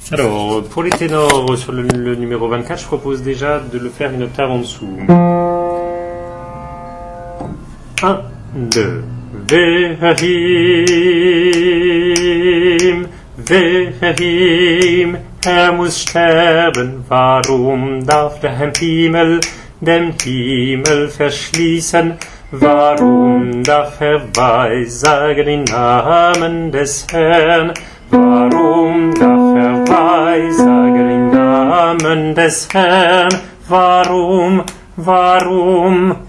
Alors, pour les ténors, sur le numéro 24, je propose déjà de le faire une octave en dessous. 1, 2. Wehim, Wehim, muss sterben. Warum darf der Himmel den Himmel verschließen? Warum darf weissagen den Namen des Herrn? Warum darf weissagen den Namen des Herrn? Warum?